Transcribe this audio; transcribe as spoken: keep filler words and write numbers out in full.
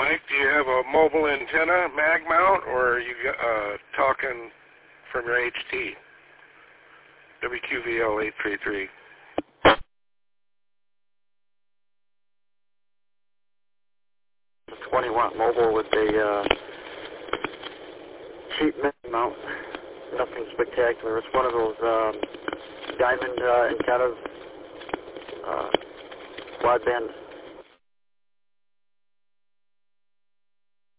Mike, do you have a mobile antenna mag mount, or are you uh, talking from your H T? W Q V L eight three three. twenty watt mobile with a uh, cheap mag mount. Nothing spectacular. It's one of those um, diamond uh, antennas, uh, wideband